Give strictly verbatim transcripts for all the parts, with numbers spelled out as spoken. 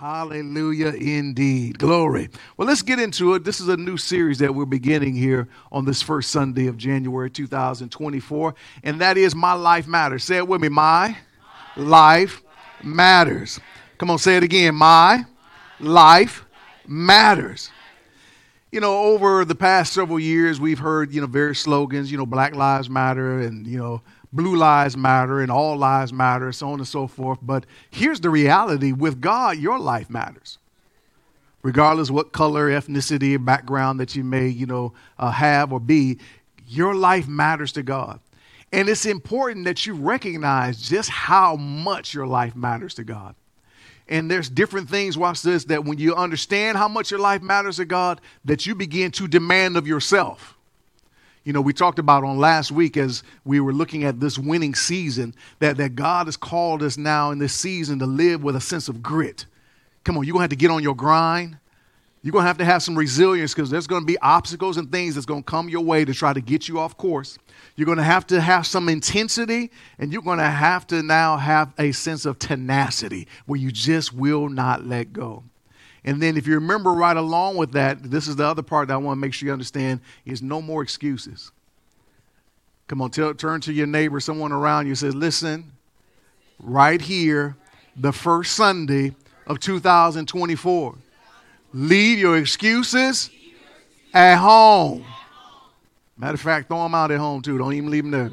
Hallelujah indeed. Glory. Well, let's get into it. This is a new series that we're beginning here on this first Sunday of January two thousand twenty-four, and that is My Life Matters. Say it with me. My life matters. Come on, say it again. My life matters. You know, over the past several years, we've heard, you know, various slogans, you know, Black Lives Matter and, you know, Blue Lives Matter and all lives matter, so on and so forth. But here's the reality. With God, your life matters. Regardless what color, ethnicity, or background that you may, you know, uh, have or be, your life matters to God. And it's important that you recognize just how much your life matters to God. And there's different things, watch this, that when you understand how much your life matters to God, that you begin to demand of yourself. You know, we talked about on last week as we were looking at this winning season, that, that God has called us now in this season to live with a sense of grit. Come on, you're going to have to get on your grind. You're going to have to have some resilience because there's going to be obstacles and things that's going to come your way to try to get you off course. You're going to have to have some intensity, and you're going to have to now have a sense of tenacity where you just will not let go. And then if you remember right along with that, this is the other part that I want to make sure you understand is no more excuses. Come on, tell, turn to your neighbor, someone around you, says, listen, right here, the first Sunday of two thousand twenty-four, leave your excuses at home. Matter of fact, throw them out at home too. Don't even leave them there.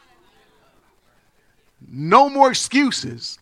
No more excuses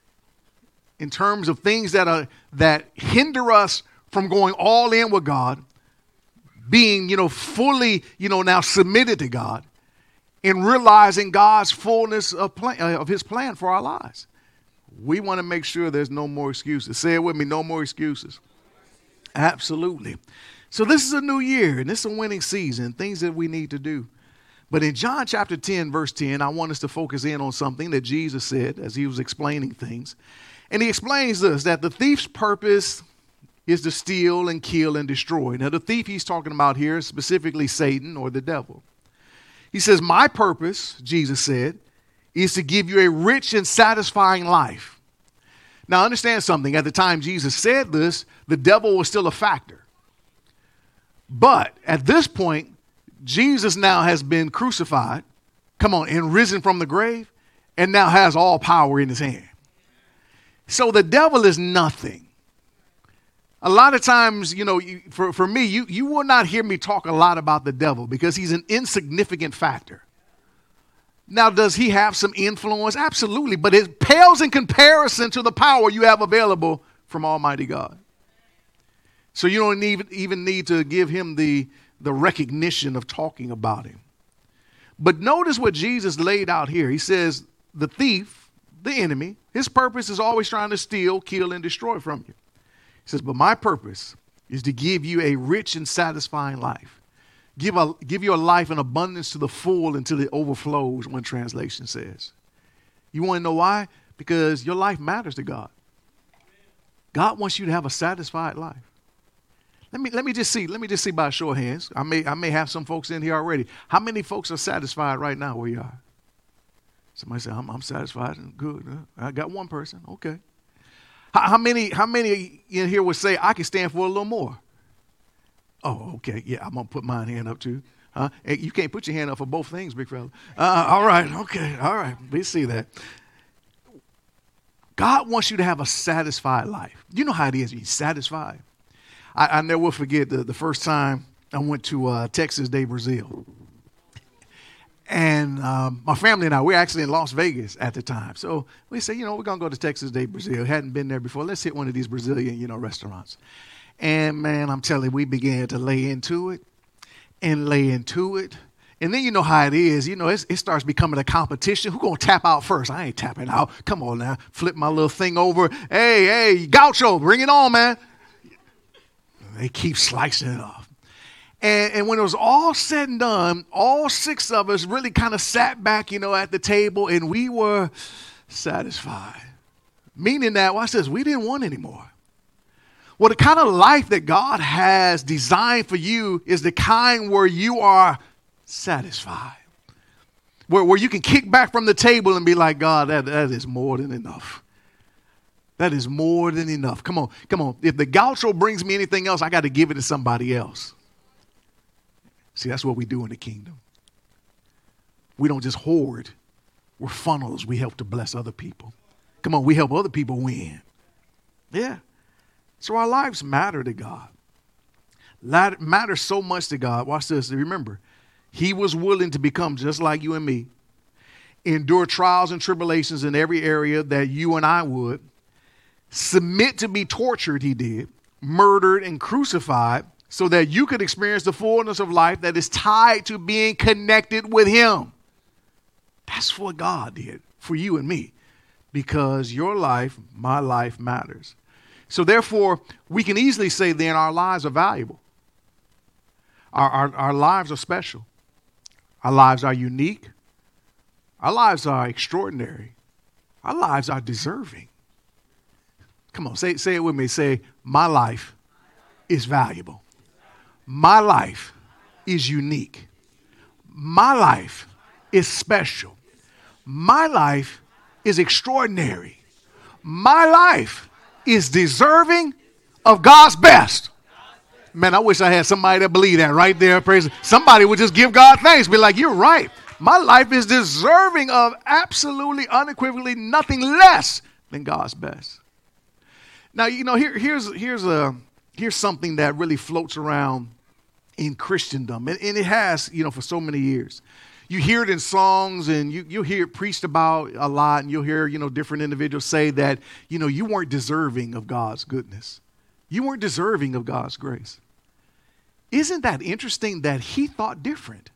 in terms of things that are that hinder us from going all in with God, being, you know, fully, you know, now submitted to God, and realizing God's fullness of plan, uh, of his plan for our lives. We want to make sure there's no more excuses. Say it with me, no more excuses. Absolutely. So this is a new year, and this is a winning season, things that we need to do. But in John chapter ten, verse ten, I want us to focus in on something that Jesus said as he was explaining things. And he explains this, that the thief's purpose is to steal and kill and destroy. Now, the thief he's talking about here is specifically Satan or the devil. He says, my purpose, Jesus said, is to give you a rich and satisfying life. Now, understand something. At the time Jesus said this, the devil was still a factor. But at this point, Jesus now has been crucified, come on, and risen from the grave, and now has all power in his hand. So the devil is nothing. A lot of times, you know, you, for, for me, you, you will not hear me talk a lot about the devil because he's an insignificant factor. Now, does he have some influence? Absolutely. But it pales in comparison to the power you have available from Almighty God. So you don't even, even need to give him the, the recognition of talking about him. But notice what Jesus laid out here. He says the thief, the enemy, his purpose is always trying to steal, kill, and destroy from you. He says, but my purpose is to give you a rich and satisfying life. Give a give you a life in abundance to the full until it overflows, one translation says. You want to know why? Because your life matters to God. God wants you to have a satisfied life. Let me let me just see. Let me just see by a show of hands. I may I may have some folks in here already. How many folks are satisfied right now where you are? Somebody say, I'm, I'm satisfied and good. I got one person. Okay. How, how many how many in here would say, I can stand for a little more? Oh, okay. Yeah, I'm going to put my hand up too. Huh? Hey, you can't put your hand up for both things, big fella. Uh, all right. Okay. All right. We see that. God wants you to have a satisfied life. You know how it is. You're satisfied. I, I never will forget the, the first time I went to uh, Texas de Brazil. And um, my family and I, we were actually in Las Vegas at the time. So we said, you know, we're going to go to Texas de Brazil. Hadn't been there before. Let's hit one of these Brazilian, you know, restaurants. And, man, I'm telling you, we began to lay into it and lay into it. And then you know how it is. You know, it's, it starts becoming a competition. Who's going to tap out first? I ain't tapping out. Come on now. Flip my little thing over. Hey, hey, gaucho, bring it on, man. They keep slicing it off. And, and when it was all said and done, all six of us really kind of sat back, you know, at the table, and we were satisfied. Meaning that, watch this, we didn't want any more. Well, the kind of life that God has designed for you is the kind where you are satisfied. Where, where you can kick back from the table and be like, God, that, that is more than enough. That is more than enough. Come on, come on. If the gaucho brings me anything else, I got to give it to somebody else. See, that's what we do in the kingdom. We don't just hoard. We're funnels. We help to bless other people. Come on, we help other people win. Yeah. So our lives matter to God. Matter so much to God. Watch this. Remember, he was willing to become just like you and me, endure trials and tribulations in every area that you and I would, submit to be tortured, he did, murdered and crucified, so that you could experience the fullness of life that is tied to being connected with him. That's what God did for you and me, because your life, my life matters. So therefore, we can easily say then our lives are valuable. Our, our, our lives are special. Our lives are unique. Our lives are extraordinary. Our lives are deserving. Come on, say, say it with me. Say, my life is valuable. My life is unique. My life is special. My life is extraordinary. My life is deserving of God's best. Man, I wish I had somebody that believe that right there. Praise. Somebody would just give God thanks. Be like, you're right. My life is deserving of absolutely, unequivocally nothing less than God's best. Now, you know, here, here's here's a here's something that really floats around in Christendom, and, and it has, you know, for so many years. You hear it in songs, and you you'll hear it preached about a lot, and you'll hear, you know, different individuals say that, you know, you weren't deserving of God's goodness. You weren't deserving of God's grace. Isn't that interesting that he thought different?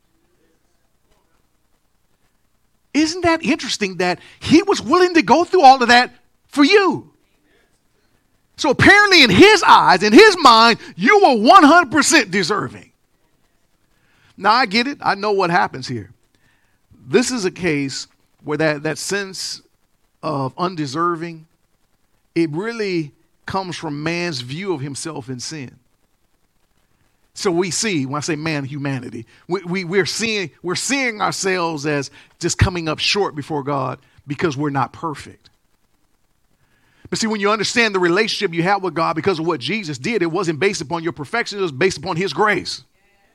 Isn't that interesting that he was willing to go through all of that for you? So apparently in his eyes, in his mind, you were one hundred percent deserving. Now I get it. I know what happens here. This is a case where that, that sense of undeserving, it really comes from man's view of himself in sin. So we see, when I say man, humanity, we, we, we're seeing we're seeing ourselves as just coming up short before God because we're not perfect. But see, when you understand the relationship you have with God because of what Jesus did, it wasn't based upon your perfection, it was based upon his grace.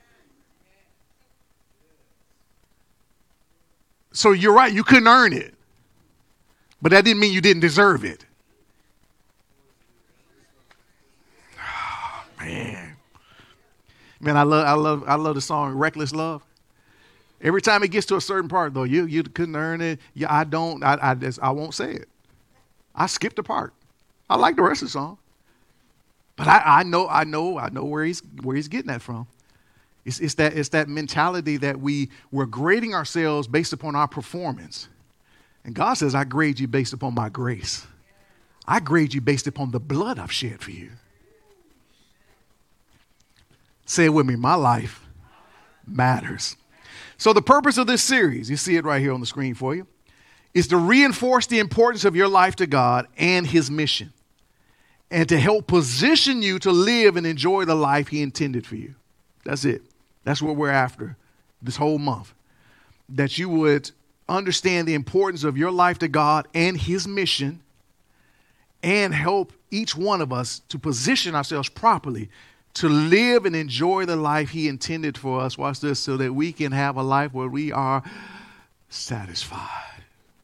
So you're right, you couldn't earn it. But that didn't mean you didn't deserve it. Oh, man. Man, I love I love I love the song Reckless Love. Every time it gets to a certain part, though, you you couldn't earn it. Yeah, I don't, I I, just, I won't say it. I skipped the part. I like the rest of the song. But I, I know, I know, I know where he's where he's getting that from. It's, it's that it's that mentality that we we're grading ourselves based upon our performance. And God says, I grade you based upon my grace. I grade you based upon the blood I've shed for you. Say it with me, my life matters. So the purpose of this series, you see it right here on the screen for you, is to reinforce the importance of your life to God and his mission, and to help position you to live and enjoy the life he intended for you. That's it. That's what we're after this whole month. That you would understand the importance of your life to God and his mission, and help each one of us to position ourselves properly to live and enjoy the life he intended for us. Watch this, so that we can have a life where we are satisfied.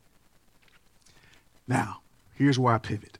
Now, here's where I pivot.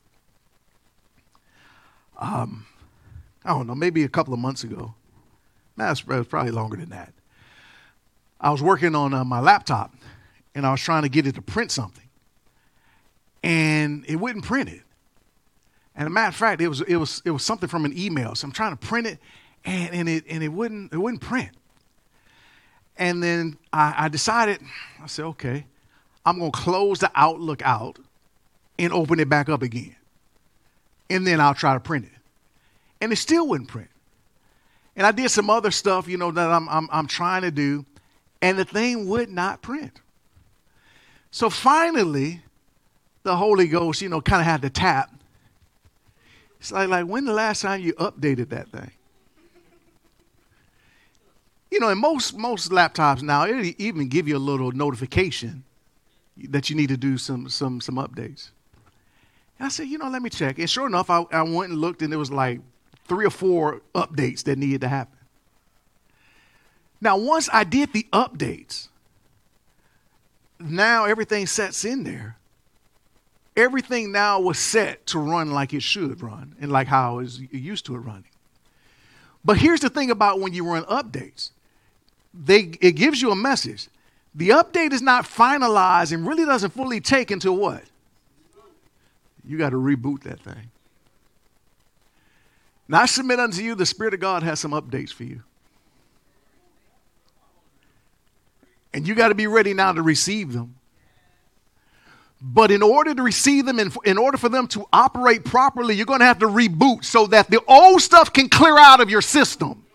Um, I don't know, maybe a couple of months ago. Nah, it was probably longer than that. I was working on uh, my laptop, and I was trying to get it to print something, and it wouldn't print it. And a matter of fact, it was it was it was something from an email. So I'm trying to print it, and, and it and it wouldn't it wouldn't print. And then I, I decided, I said, okay, I'm gonna close the Outlook out and open it back up again. And then I'll try to print it. And it still wouldn't print. And I did some other stuff, you know, that I'm I'm I'm trying to do, and the thing would not print. So finally, the Holy Ghost, you know, kind of had to tap. It's like, like, when the last time you updated that thing? You know, and most most laptops now, it even give you a little notification that you need to do some some some updates. And I said, you know, let me check. And sure enough, I, I went and looked, and there was like three or four updates that needed to happen. Now, once I did the updates, now everything sets in there. Everything now was set to run like it should run and like how I was used to it running. But here's the thing about when you run updates. They, it gives you a message. The update is not finalized and really doesn't fully take until what? You got to reboot that thing. Now I submit unto you, the Spirit of God has some updates for you. And you got to be ready now to receive them. But in order to receive them, and in order for them to operate properly, you're going to have to reboot so that the old stuff can clear out of your system.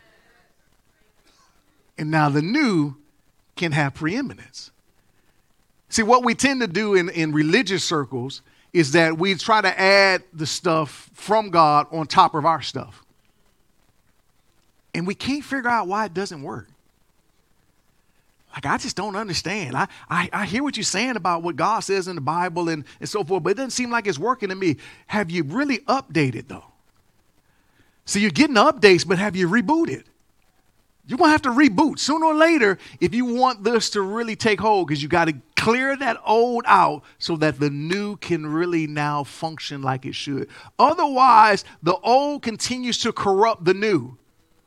And now the new can have preeminence. See, what we tend to do in, in religious circles is that we try to add the stuff from God on top of our stuff. And we can't figure out why it doesn't work. Like, I just don't understand. I, I, I hear what you're saying about what God says in the Bible and, and so forth, but it doesn't seem like it's working to me. Have you really updated, though? So you're getting updates, but have you rebooted? You're going to have to reboot sooner or later if you want this to really take hold, because you got to clear that old out so that the new can really now function like it should. Otherwise, the old continues to corrupt the new.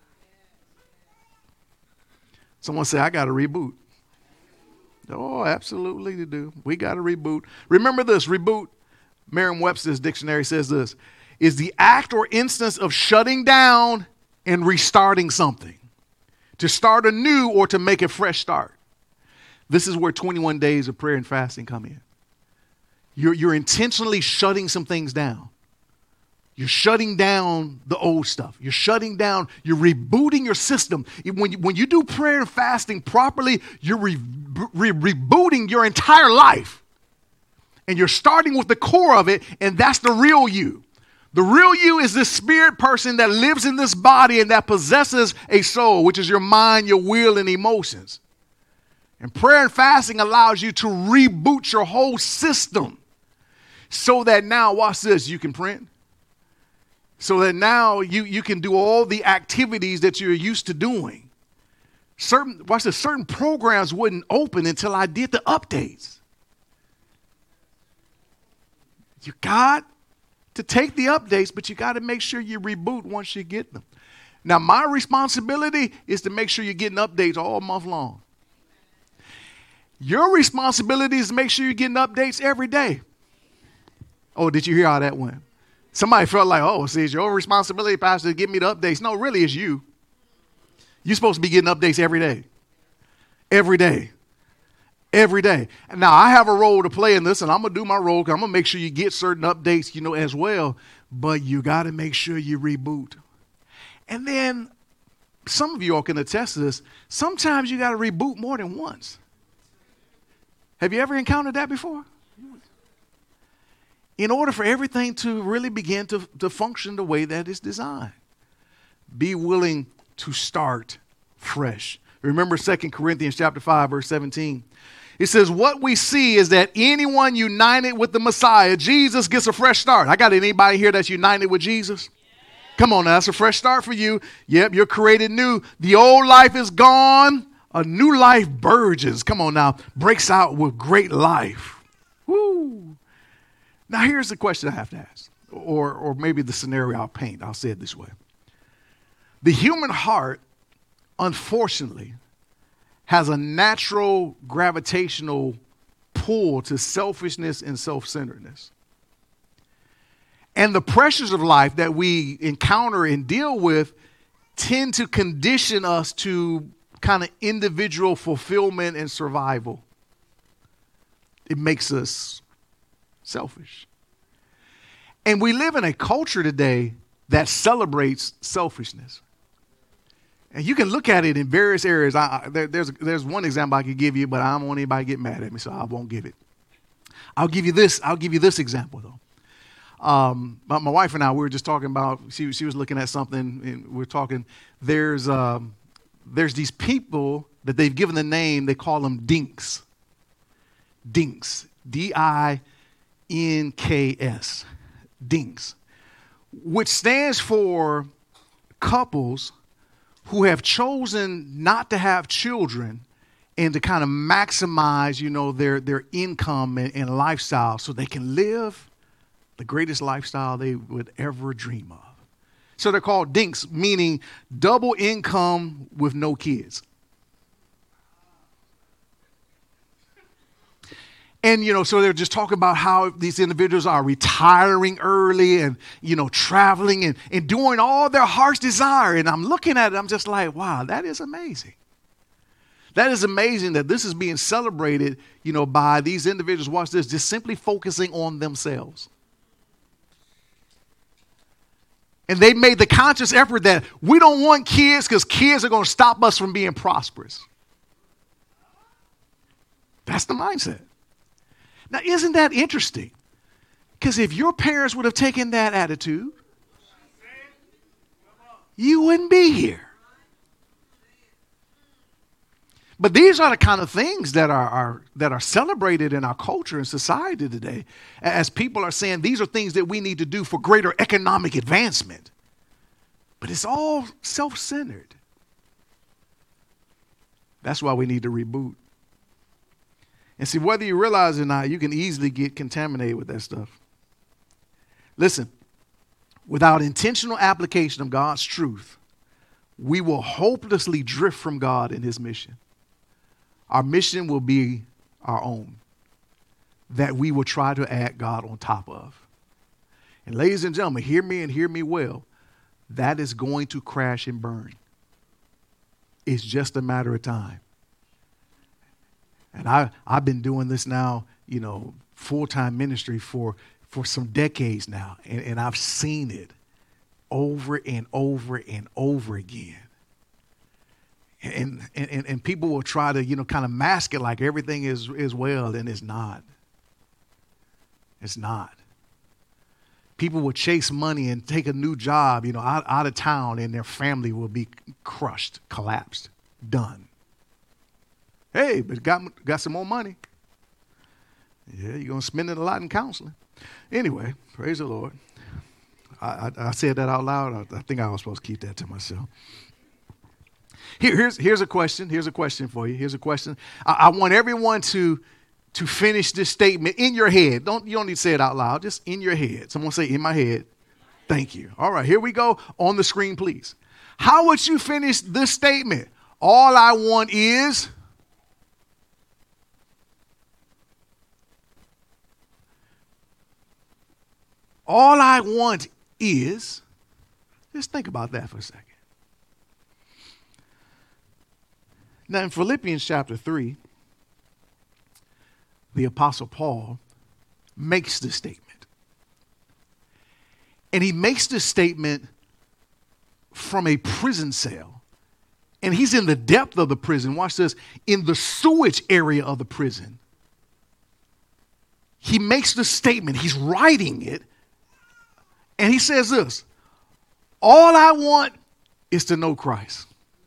Someone say, I got to reboot. Oh, absolutely you do. We got to reboot. Remember this, reboot, Merriam-Webster's dictionary says this, is the act or instance of shutting down and restarting something. To start anew or to make a fresh start. This is where twenty-one days of prayer and fasting come in. You're, you're intentionally shutting some things down. You're shutting down the old stuff. You're shutting down, you're rebooting your system. When you, when you do prayer and fasting properly, you're re, re, rebooting your entire life. And you're starting with the core of it, and that's the real you. The real you is this spirit person that lives in this body and that possesses a soul, which is your mind, your will, and emotions. And prayer and fasting allows you to reboot your whole system so that now, watch this, you can print. So that now you, you can do all the activities that you're used to doing. Certain, watch this, certain programs wouldn't open until I did the updates. You got to take the updates, but you got to make sure you reboot once you get them. Now, my responsibility is to make sure you're getting updates all month long. Your responsibility is to make sure you're getting updates every day. Oh, did you hear how that went? Somebody felt like, oh, see, it's your responsibility, Pastor, to give me the updates. No, really, it's you. You're supposed to be getting updates every day. Every day. Every day. Now, I have a role to play in this, and I'm going to do my role. I'm going to make sure you get certain updates, you know, as well. But you got to make sure you reboot. And then some of you all can attest to this. Sometimes you got to reboot more than once. Have you ever encountered that before? In order for everything to really begin to, to function the way that it's designed. Be willing to start fresh. Remember Second Corinthians chapter five, verse seventeen. It says, what we see is that anyone united with the Messiah, Jesus, gets a fresh start. I got anybody here that's united with Jesus? Yeah. Come on now, that's a fresh start for you. Yep, you're created new. The old life is gone. A new life burgeons. Come on now, breaks out with great life. Woo. Now here's the question I have to ask, or, or maybe the scenario I'll paint. I'll say it this way. The human heart, unfortunately, has a natural gravitational pull to selfishness and self-centeredness. And the pressures of life that we encounter and deal with tend to condition us to kind of individual fulfillment and survival. It makes us selfish. And we live in a culture today that celebrates selfishness. And you can look at it in various areas. I, I, there, there's, there's one example I could give you, but I don't want anybody to get mad at me, so I won't give it. I'll give you this. I'll give you this example, though. Um, my, my wife and I, we were just talking about, she, she was looking at something, and we we're talking, there's, um, there's these people that they've given the name, they call them dinks. Dinks. D I N K S, DINKS, which stands for couples who have chosen not to have children and to kind of maximize, you know, their, their income and, and lifestyle so they can live the greatest lifestyle they would ever dream of. So they're called DINKS, meaning double income with no kids. And, you know, so they're just talking about how these individuals are retiring early and, you know, traveling and, and doing all their heart's desire. And I'm looking at it, I'm just like, wow, that is amazing. That is amazing that this is being celebrated, you know, by these individuals. Watch this, just simply focusing on themselves. And they made the conscious effort that we don't want kids because kids are going to stop us from being prosperous. That's the mindset. Now, isn't that interesting? Because if your parents would have taken that attitude, you wouldn't be here. But these are the kind of things that are, are that are celebrated in our culture and society today, as people are saying these are things that we need to do for greater economic advancement. But it's all self-centered. That's why we need to reboot. And see, whether you realize it or not, you can easily get contaminated with that stuff. Listen, without intentional application of God's truth, we will hopelessly drift from God and his mission. Our mission will be our own, that we will try to add God on top of. And ladies and gentlemen, hear me and hear me well. That is going to crash and burn. It's just a matter of time. And I, I've been doing this now, you know, full-time ministry for, for some decades now. And, and I've seen it over and over and over again. And, and, and people will try to, you know, kind of mask it like everything is, is well, and it's not. It's not. People will chase money and take a new job, you know, out, out of town, and their family will be crushed, collapsed, done. Hey, but got got some more money. Yeah, you're going to spend it a lot in counseling. Anyway, praise the Lord. I, I, I said that out loud. I, I think I was supposed to keep that to myself. Here, here's, here's a question. Here's a question for you. Here's a question. I, I want everyone to, to finish this statement in your head. Don't, you don't need to say it out loud. Just in your head. Someone say, in my head. Thank you. All right, here we go. On the screen, please. How would you finish this statement? All I want is... All I want is, just think about that for a second. Now in Philippians chapter three, the Apostle Paul makes this statement. And he makes this statement from a prison cell. And he's in the depth of the prison. Watch this. In the sewage area of the prison. He makes this statement. He's writing it. And he says this, all I want is to know Christ.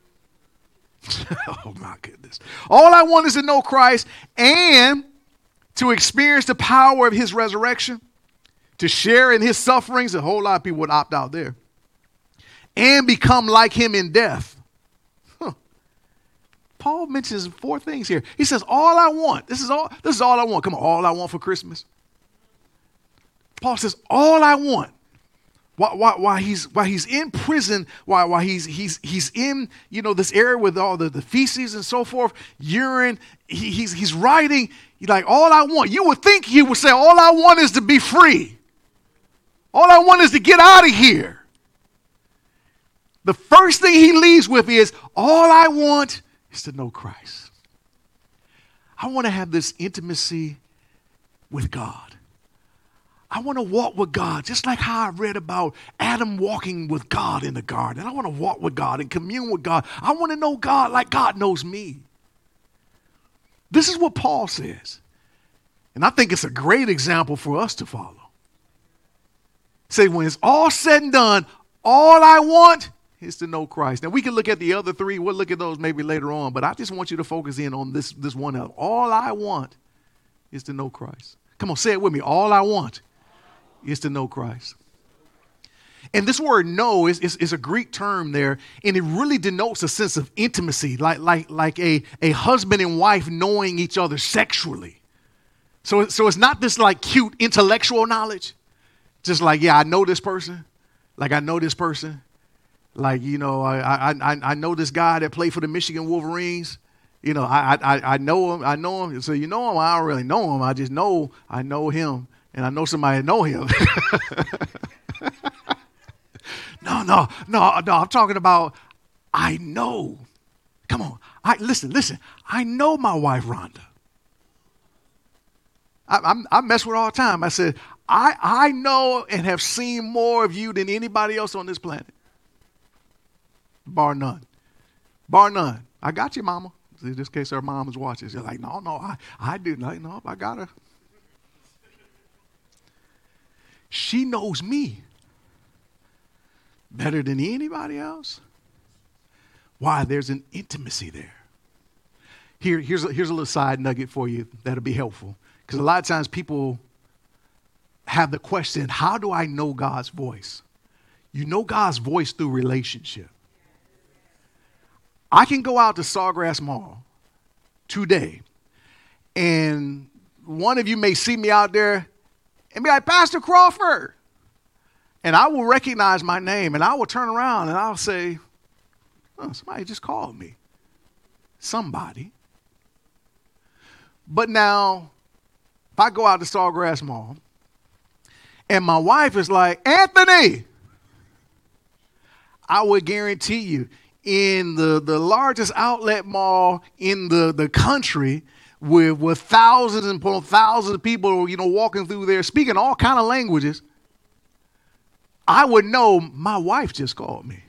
Oh my goodness. All I want is to know Christ and to experience the power of his resurrection, to share in his sufferings. A whole lot of people would opt out there. And become like him in death. Huh. Paul mentions four things here. He says, all I want, this is all, this is all I want. Come on, all I want for Christmas. Paul says, all I want. While, while, while he's while he's in prison, while while he's he's he's in you know this area with all the, the feces and so forth, urine, he, he's he's writing. He's like, all I want. You would think he would say, all I want is to be free. All I want is to get out of here. The first thing he leaves with is, all I want is to know Christ. I want to have this intimacy with God. I want to walk with God, just like how I read about Adam walking with God in the garden. I want to walk with God and commune with God. I want to know God like God knows me. This is what Paul says. And I think it's a great example for us to follow. Say, when it's all said and done, all I want is to know Christ. Now, we can look at the other three. We'll look at those maybe later on. But I just want you to focus in on this, this one. All I want is to know Christ. Come on, say it with me. All I want is to know Christ. And this word know is, is, is a Greek term there, and it really denotes a sense of intimacy, like, like, like a, a husband and wife knowing each other sexually. So, so it's not this like cute intellectual knowledge, just like, yeah, I know this person, like I know this person, like, you know, I I, I know this guy that played for the Michigan Wolverines. You know, I, I, I know him, I know him. So you know him, I don't really know him. I just know I know him, and I know somebody that know him. No, no, no, no. I'm talking about I know. Come on. I listen, listen. I know my wife, Rhonda. I, I'm, I mess with her all the time. I said, I, I know and have seen more of you than anybody else on this planet. Bar none. Bar none. I got you, mama. In this case, her mom is watching. She's like, no, no, I, I do. Like, no, I got her. She knows me better than anybody else. Why? There's an intimacy there. Here, here's, a, here's a little side nugget for you that'll be helpful. Because a lot of times people have the question, how do I know God's voice? You know God's voice through relationship. I can go out to Sawgrass Mall today, and one of you may see me out there and be like, Pastor Crawford. And I will recognize my name, and I will turn around and I'll say, oh, somebody just called me. Somebody. But now, if I go out to Sawgrass Mall, and my wife is like, Anthony, I would guarantee you, in the, the largest outlet mall in the, the country, with, with thousands and thousands of people, you know, walking through there, speaking all kind of languages, I would know my wife just called me.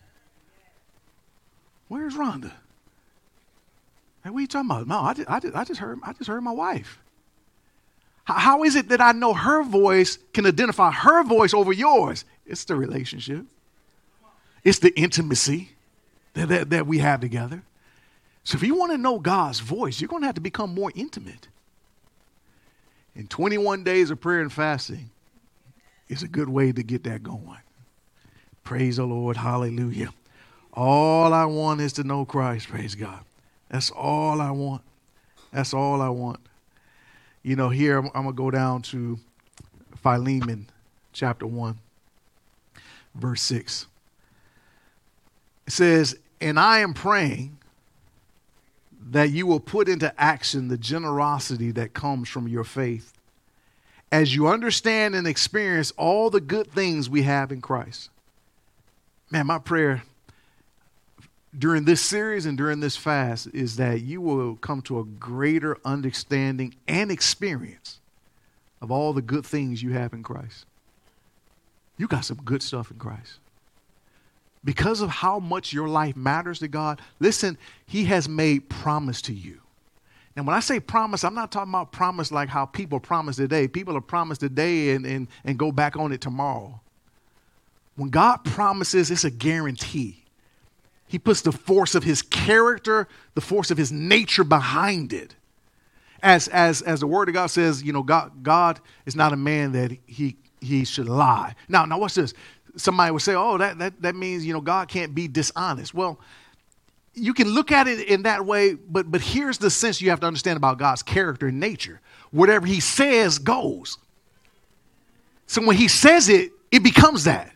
Where's Rhonda? Hey, what are you talking about? No, I just, I just, I just heard, I just heard my wife. How, how is it that I know her voice, can identify her voice over yours? It's the relationship. It's the intimacy that, that, that we have together. So if you want to know God's voice, you're going to have to become more intimate. In twenty-one days of prayer and fasting, it's a good way to get that going. Praise the Lord. Hallelujah. All I want is to know Christ. Praise God. That's all I want. That's all I want. You know, here I'm, I'm going to go down to Philemon chapter one, verse six. It says, and I am praying that you will put into action the generosity that comes from your faith, as you understand and experience all the good things we have in Christ. Man, my prayer during this series and during this fast is that you will come to a greater understanding and experience of all the good things you have in Christ. You got some good stuff in Christ. Because of how much your life matters to God, listen, he has made promise to you. And when I say promise, I'm not talking about promise like how people promise today. People are promised today and, and, and go back on it tomorrow. When God promises, it's a guarantee. He puts the force of his character, the force of his nature behind it. As, as, as the word of God says, you know, God, God is not a man that he, he should lie. Now, now watch this. Somebody would say, oh, that, that, that means, you know, God can't be dishonest. Well, you can look at it in that way, but but here's the sense you have to understand about God's character and nature. Whatever he says goes. So when he says it, it becomes that.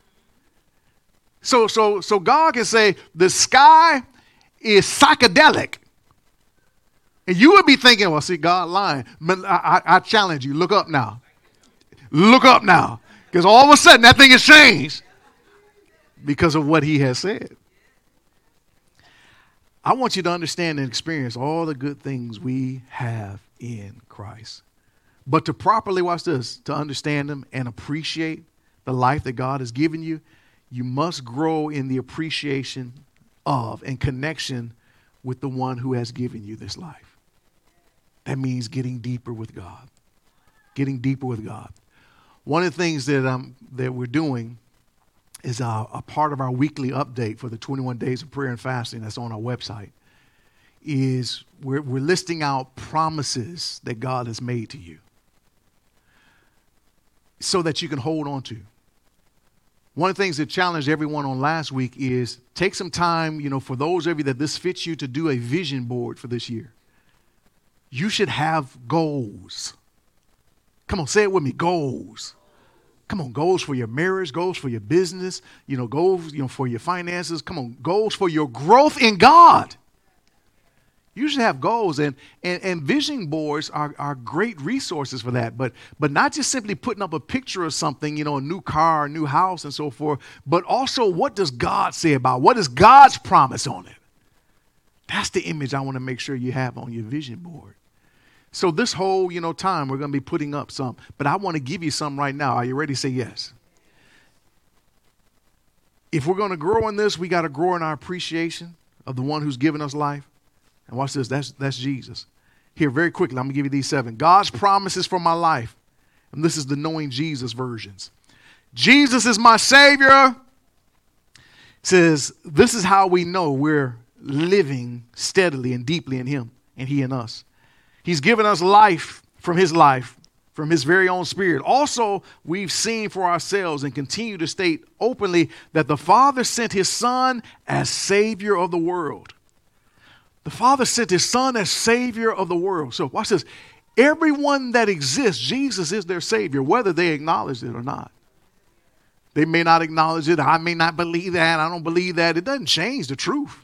So so so God can say the sky is psychedelic. And you would be thinking, well, see, God lying. I, I, I challenge you, look up now. Look up now. Because all of a sudden that thing has changed because of what he has said. I want you to understand and experience all the good things we have in Christ. But to properly, watch this, to understand them and appreciate the life that God has given you, you must grow in the appreciation of and connection with the one who has given you this life. That means getting deeper with God. Getting deeper with God. One of the things that um that we're doing is a, a part of our weekly update for the twenty-one days of prayer and fasting that's on our website, is we're, we're listing out promises that God has made to you. so that you can hold on to. One of the things that challenged everyone on last week is take some time, you know, for those of you that this fits you, to do a vision board for this year. You should have goals. Come on, say it with me, goals. Come on, goals for your marriage, goals for your business, you know, goals, you know, for your finances. Come on, goals for your growth in God. You should have goals, and, and, and vision boards are, are great resources for that. But but not just simply putting up a picture of something, you know, a new car, a new house and so forth, but also what does God say about it? What is God's promise on it? That's the image I want to make sure you have on your vision board. So this whole, you know, time we're going to be putting up some, but I want to give you some right now. Are you ready to say yes? If we're going to grow in this, we got to grow in our appreciation of the one who's given us life. And watch this, that's, that's Jesus. Here, very quickly, I'm going to give you these seven. God's promises for my life. And this is the knowing Jesus versions. Jesus is my Savior. Says, this is how we know we're living steadily and deeply in Him and He in us. He's given us life from His life, from His very own Spirit. Also, we've seen for ourselves and continue to state openly that the Father sent His Son as Savior of the world. The Father sent His Son as Savior of the world. So watch this. Everyone that exists, Jesus is their Savior, whether they acknowledge it or not. They may not acknowledge it. I may not believe that. I don't believe that. It doesn't change the truth.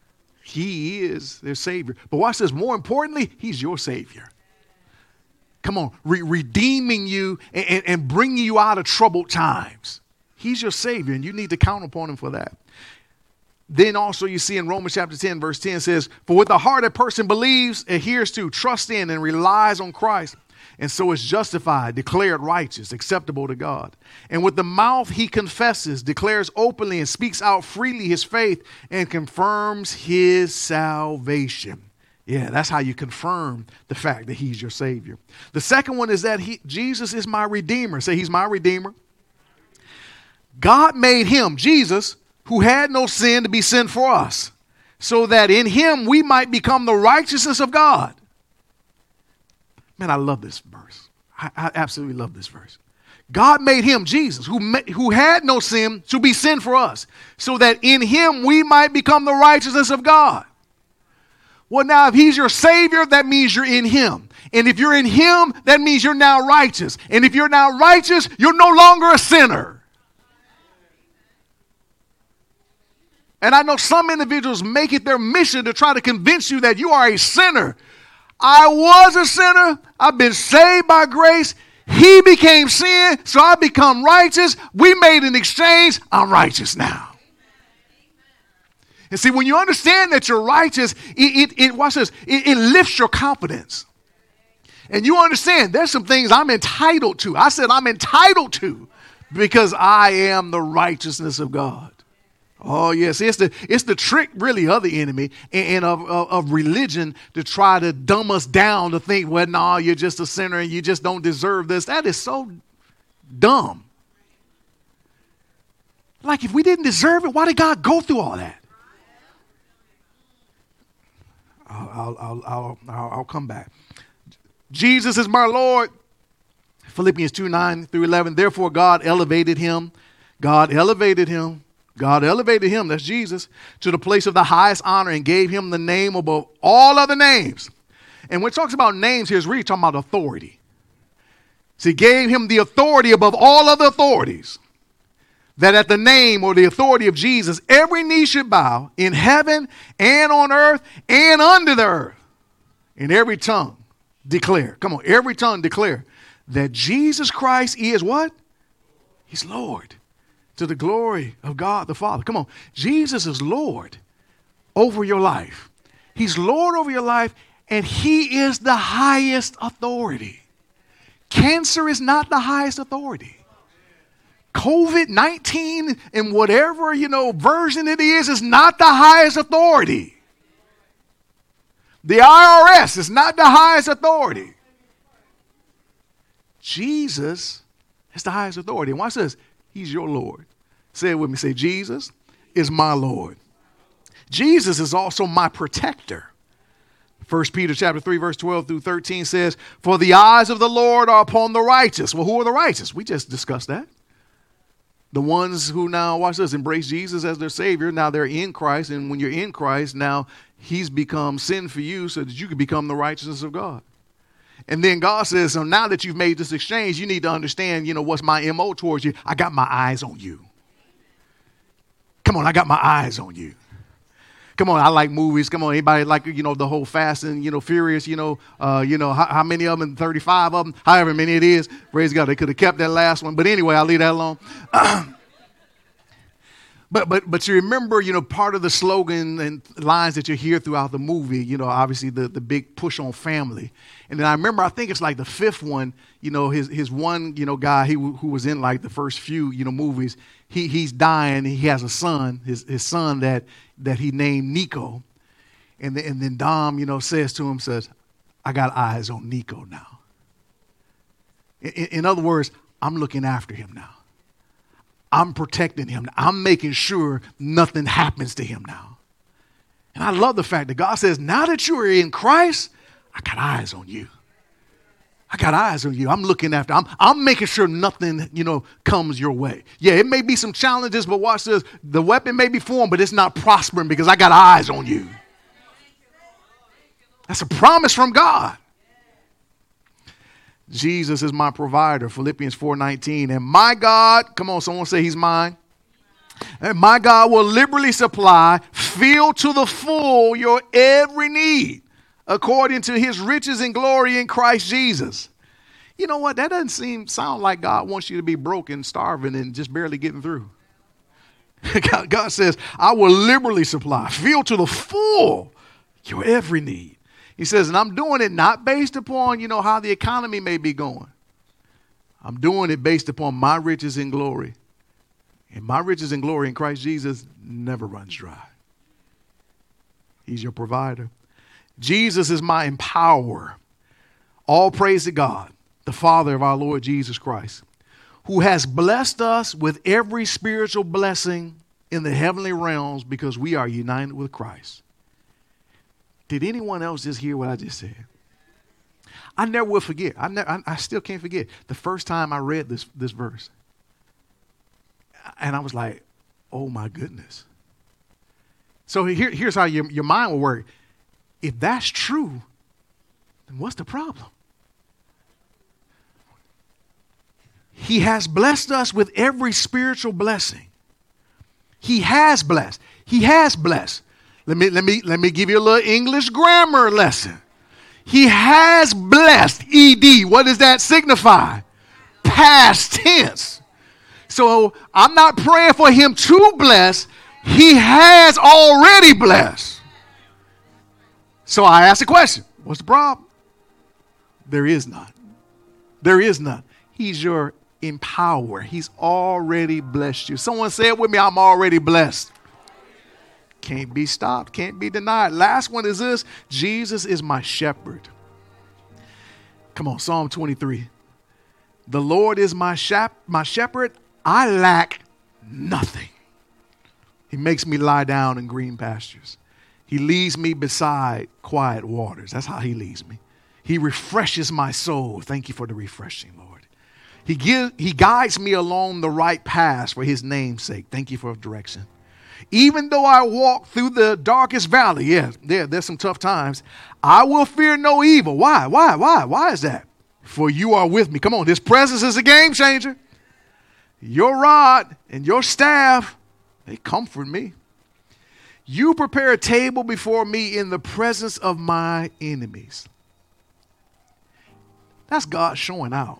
He is their Savior. But watch this. More importantly, He's your Savior. Come on. Re- redeeming you and, and, and bringing you out of troubled times. He's your Savior, and you need to count upon Him for that. Then also you see in Romans chapter ten, verse ten says, for with the heart a person believes, adheres to, trusts in, and relies on Christ, and so is justified, declared righteous, acceptable to God. And with the mouth he confesses, declares openly, and speaks out freely his faith, and confirms his salvation. Yeah, that's how you confirm the fact that He's your Savior. The second one is that he, Jesus is my Redeemer. Say, He's my Redeemer. God made Him, Jesus, who had no sin, to be sin for us, so that in Him we might become the righteousness of God. Man, I love this verse. I, I absolutely love this verse. God made Him, Jesus, who, ma- who had no sin, to be sin for us, so that in Him we might become the righteousness of God. Well, now, if He's your Savior, that means you're in Him. And if you're in Him, that means you're now righteous. And if you're now righteous, you're no longer a sinner. And I know some individuals make it their mission to try to convince you that you are a sinner. I was a sinner. I've been saved by grace. He became sin, so I become righteous. We made an exchange. I'm righteous now. And see, when you understand that you're righteous, it, it, it watch this, it, it lifts your confidence. And you understand there's some things I'm entitled to. I said I'm entitled to because I am the righteousness of God. Oh, yes. It's the it's the trick, really, of the enemy and, and of, of, of religion to try to dumb us down to think, well, no, you're just a sinner and you just don't deserve this. That is so dumb. Like, if we didn't deserve it, why did God go through all that? I'll, I'll, I'll, I'll, I'll, I'll come back. Jesus is my Lord. Philippians two, nine through eleven. Therefore, God elevated Him. God elevated Him. God elevated Him, that's Jesus, to the place of the highest honor and gave Him the name above all other names. And when it talks about names here, it's really talking about authority. So He gave Him the authority above all other authorities, that at the name or the authority of Jesus, every knee should bow in heaven and on earth and under the earth. And every tongue declare, come on, every tongue declare that Jesus Christ is what? He's Lord. To the glory of God the Father. Come on. Jesus is Lord over your life. He's Lord over your life, and He is the highest authority. Cancer is not the highest authority. COVID nineteen and whatever, you know, version it is, is not the highest authority. The I R S is not the highest authority. Jesus is the highest authority. And watch this. He's your Lord. Say it with me. Say, Jesus is my Lord. Jesus is also my protector. First Peter chapter three, verse twelve through thirteen says, for the eyes of the Lord are upon the righteous. Well, who are the righteous? We just discussed that. The ones who now, watch this, embrace Jesus as their Savior. Now they're in Christ. And when you're in Christ, now he's become sin for you so that you can become the righteousness of God. And then God says, so now that you've made this exchange, you need to understand, you know, what's my M O towards you? I got my eyes on you. Come on, I got my eyes on you. Come on, I like movies. Come on, anybody like, you know, the whole Fast and, you know, Furious, you know, uh, you know, how, how many of them, thirty-five of them, however many it is. Praise God, they could have kept that last one. But anyway, I'll leave that alone. But but but you remember, you know, part of the slogan and lines that you hear throughout the movie, you know, obviously the, the big push on family. And then I remember, I think it's like the fifth one, you know, his his one, you know, guy he, who was in like the first few, you know, movies. He he's dying. He has a son, his his son that that he named Nico. And then, and then Dom, you know, says to him, says, I got eyes on Nico now. In, in other words, I'm looking after him now. I'm protecting him. I'm making sure nothing happens to him now. And I love the fact that God says, now that you are in Christ, I got eyes on you. I got eyes on you. I'm looking after. I'm, I'm making sure nothing, you know, comes your way. Yeah, it may be some challenges, but watch this. The weapon may be formed, but it's not prospering because I got eyes on you. That's a promise from God. Jesus is my provider, Philippians four nineteen. And my God, come on, someone say he's mine. And my God will liberally supply, fill to the full your every need, according to his riches and glory in Christ Jesus. You know what? That doesn't seem sound like God wants you to be broken, starving, and just barely getting through. God, God says, I will liberally supply, fill to the full your every need. He says, and I'm doing it not based upon, you know, how the economy may be going. I'm doing it based upon my riches and glory. And my riches and glory in Christ Jesus never runs dry. He's your provider. Jesus is my empower. All praise to God, the Father of our Lord Jesus Christ, who has blessed us with every spiritual blessing in the heavenly realms because we are united with Christ. Did anyone else just hear what I just said? I never will forget. I, never, I, I still can't forget the first time I read this, this verse. And I was like, oh my goodness. So here, here's how your, your mind will work. If that's true, then what's the problem? He has blessed us with every spiritual blessing. He has blessed. He has blessed. Let me, let me, let me give you a little English grammar lesson. He has blessed, E D. What does that signify? Past tense. So I'm not praying for him to bless. He has already blessed. So I ask the question, what's the problem? There is none. There is none. He's your empower. He's already blessed you. Someone say it with me, I'm already blessed. Can't be stopped, can't be denied. Last one is this: Jesus is my shepherd. Come on, Psalm twenty-three. The Lord is my shep- my shepherd. I lack nothing. He makes me lie down in green pastures. He leads me beside quiet waters. That's how he leads me. He refreshes my soul. Thank you for the refreshing, Lord. He gives, he guides me along the right path for his name's sake. Thank you for direction. Even though I walk through the darkest valley, yeah, yeah, there's some tough times, I will fear no evil. Why? Why? Why? Why is that? For you are with me. Come on, this presence is a game changer. Your rod and your staff, they comfort me. You prepare a table before me in the presence of my enemies. That's God showing out.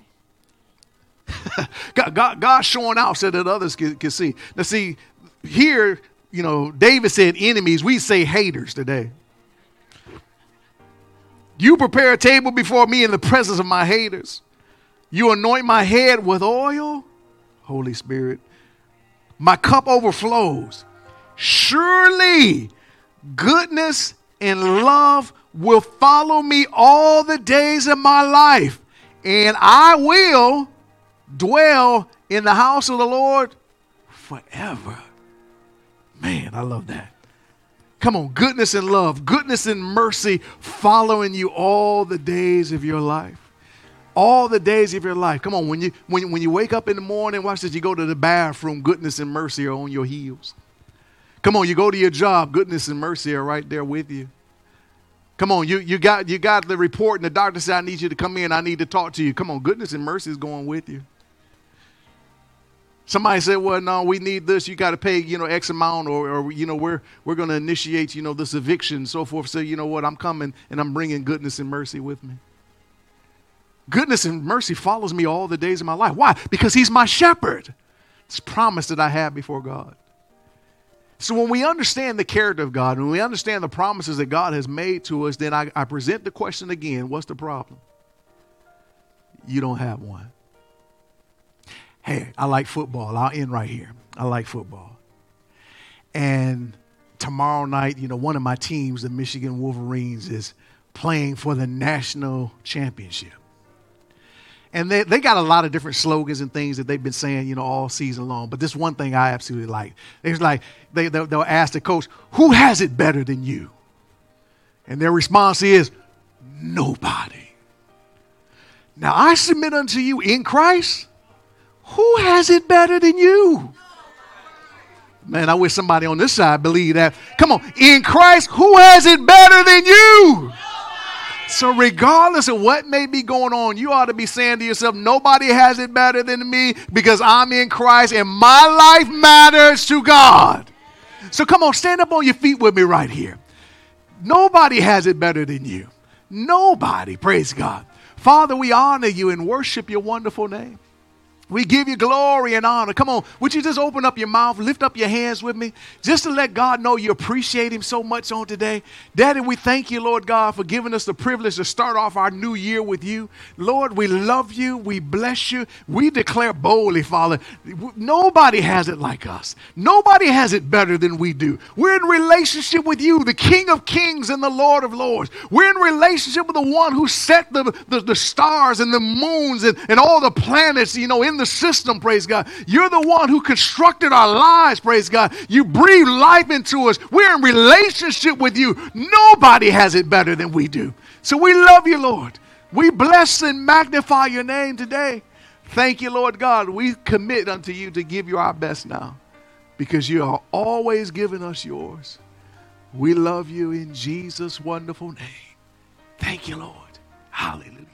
God, God, God showing out so that others can, can see. Now see, here, you know, David said enemies. We say haters today. You prepare a table before me in the presence of my haters. You anoint my head with oil. Holy Spirit. My cup overflows. Surely goodness and love will follow me all the days of my life, and I will dwell in the house of the Lord forever. Man, I love that. Come on, goodness and love, goodness and mercy following you all the days of your life. All the days of your life. Come on, when you when, when you wake up in the morning, watch this, you go to the bathroom, goodness and mercy are on your heels. Come on, you go to your job, goodness and mercy are right there with you. Come on, you, you got you got the report and the doctor said, I need you to come in, I need to talk to you. Come on, goodness and mercy is going with you. Somebody said, well, no, we need this. You got to pay, you know, X amount or, or you know, we're, we're going to initiate, you know, this eviction and so forth. So, you know what, I'm coming and I'm bringing goodness and mercy with me. Goodness and mercy follows me all the days of my life. Why? Because he's my shepherd. It's a promise that I have before God. So when we understand the character of God, when we understand the promises that God has made to us, then I, I present the question again, what's the problem? You don't have one. Hey, I like football. I'll end right here. I like football. And tomorrow night, you know, one of my teams, the Michigan Wolverines, is playing for the national championship. And they, they got a lot of different slogans and things that they've been saying, you know, all season long. But this one thing I absolutely like. It's like they, they'll, they'll ask the coach, who has it better than you? And their response is, nobody. Now I submit unto you in Christ, who has it better than you? Man, I wish somebody on this side believed that. Come on, in Christ, who has it better than you? So regardless of what may be going on, you ought to be saying to yourself, nobody has it better than me because I'm in Christ and my life matters to God. So come on, stand up on your feet with me right here. Nobody has it better than you. Nobody, praise God. Father, we honor you and worship your wonderful name. We give you glory and honor. Come on, would you just open up your mouth, lift up your hands with me, just to let God know you appreciate him so much on today. Daddy, we thank you, Lord God, for giving us the privilege to start off our new year with you. Lord, we love you. We bless you. We declare boldly, Father, nobody has it like us. Nobody has it better than we do. We're in relationship with you, the King of Kings and the Lord of Lords. We're in relationship with the one who set the, the, the stars and the moons and, and all the planets, you know, in the system, praise God. You're the one who constructed our lives, praise God. You breathe life into us. We're in relationship with you. Nobody has it better than we do. So we love you, Lord. We bless and magnify your name today. Thank you, Lord God. We commit unto you to give you our best now because you are always giving us yours. We love you in Jesus' wonderful name. Thank you, Lord. Hallelujah.